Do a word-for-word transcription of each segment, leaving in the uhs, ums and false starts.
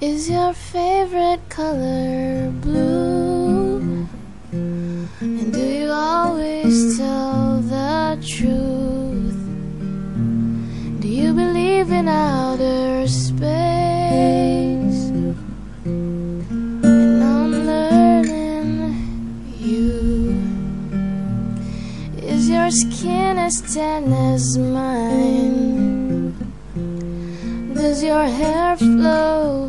Is your favorite color blue? And do you always tell the truth? Do you believe in outer space? And I'm learning you. Is your skin as tan as mine? Does your hair flow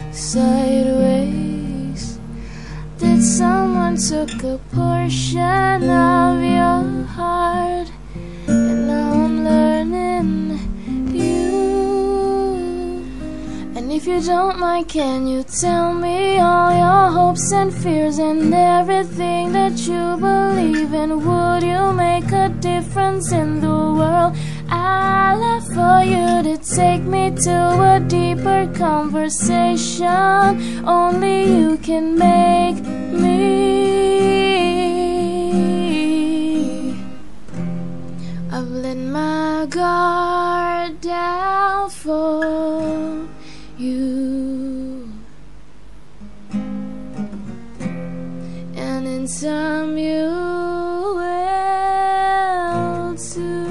sideways? Did someone took a portion of your heart? And now I'm learning you. And if you don't mind, can you tell me all your hopes and fears and everything that you believe in? Would you make a difference in the world? I'd love for you to take me to a deeper conversation. Only you can make me. I've let my guard down for you, and in time you will too.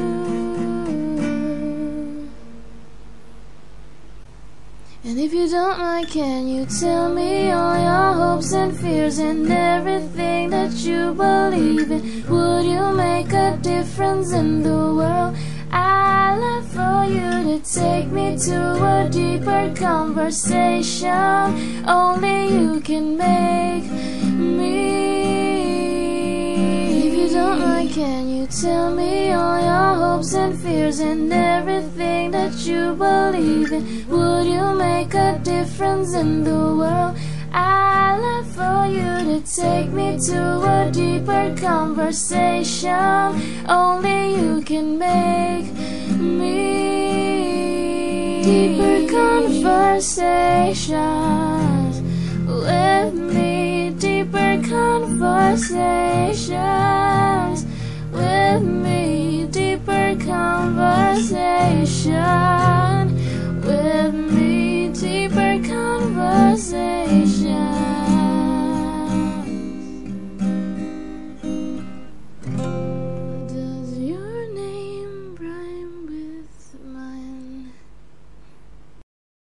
And if you don't mind, can you tell me all your hopes and fears and everything that you believe in? Would you make a difference in the world? I'd love for you to take me to a deeper conversation. Only you can make me. If you don't mind, can you tell me all your hopes and fears and everything that you believe in? Would you make a difference in the world? I'd love for you to take me to a deeper conversation. Only you can make me. Deeper conversations with me. Deeper conversations with me. Deeper conversation with me. Deeper conversation.